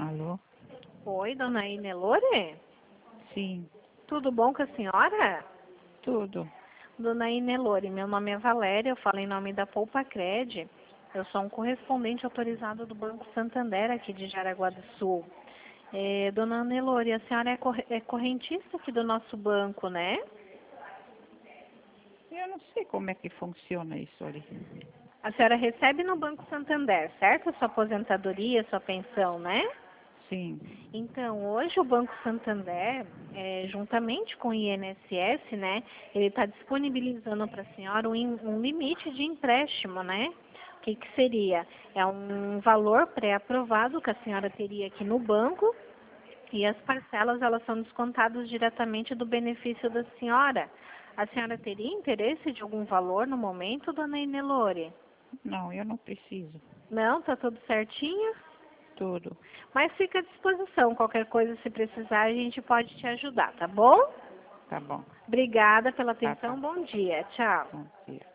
Alô? Oi, dona Inelore? Sim, Tudo bom com a senhora? tudo. Dona Inelore, meu nome é Valéria, eu falo em nome da Poupa-Cred. Eu sou um correspondente autorizado do Banco Santander aqui de Jaraguá do Sul. Dona Inelore, a senhora é correntista aqui do nosso banco, né? Eu não sei como é que funciona isso ali. A senhora recebe no Banco Santander, certo? A sua aposentadoria, sua pensão, né? Sim. Então, hoje o Banco Santander, juntamente com o INSS, né, ele está disponibilizando para a senhora um limite de empréstimo, né? O que que seria? É um valor pré-aprovado que a senhora teria aqui no banco e as parcelas, elas são descontadas diretamente do benefício da senhora. A senhora teria interesse de algum valor no momento, dona Inelore? Não, eu não preciso. Não? Tá tudo certinho? Tudo. Mas fica à disposição. Qualquer coisa, se precisar, a gente pode te ajudar, tá bom? Tá bom. Obrigada pela Tá, tá. atenção. Bom dia. Tchau. Bom dia.